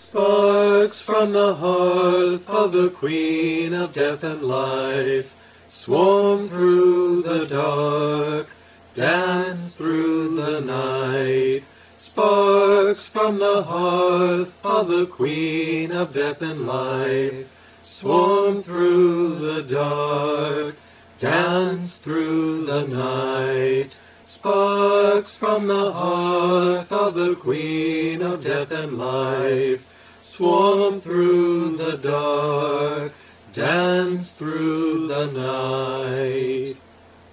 Sparks from the hearth of the Queen of Death and Life swarm through the dark, dance through the night. Sparks from the hearth of the Queen of Death and Life swarm through the dark, dance through the night. Sparks from the hearth of the Queen of Death and Life swarm through the dark, dance through the night.